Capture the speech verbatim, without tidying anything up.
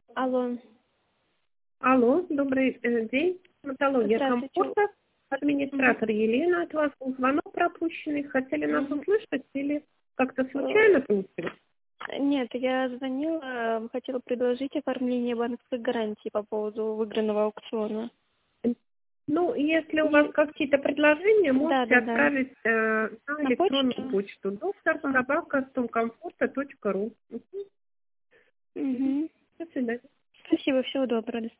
Алло. Алло, добрый э, день. Стоматология Здравствуйте. комфорта. Мгм. Администратор Елена, от вас был звонок пропущенный. Хотели нас Мгм. услышать или как-то Э, случайно получилось? Нет, я звонила, э, хотела предложить оформление банковской гарантии по поводу выигранного аукциона. Ну, если у вас Не... какие-то предложения, Да, можете да, да. отправить э, на На электронную почту? почту доктор А, собака стомкомфорта точка ру. Угу. До свидания. Спасибо, всего доброго. До